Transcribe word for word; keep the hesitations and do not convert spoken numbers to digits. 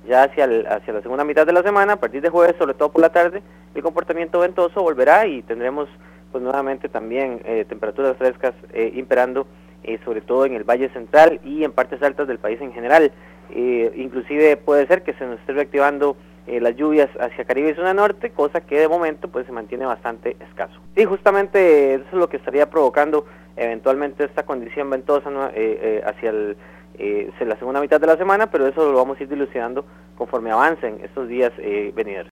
Ya hacia, el, hacia la segunda mitad de la semana, a partir de jueves, sobre todo por la tarde, el comportamiento ventoso volverá y tendremos pues nuevamente también eh, temperaturas frescas eh, imperando, eh, sobre todo en el Valle Central y en partes altas del país en general. Eh, inclusive puede ser que se nos esté reactivando eh, las lluvias hacia Caribe y zona norte, cosa que de momento pues se mantiene bastante escaso. Y justamente eso es lo que estaría provocando eventualmente esta condición ventosa eh, eh, hacia el, eh, la segunda mitad de la semana, pero eso lo vamos a ir dilucidando conforme avancen estos días eh, venideros.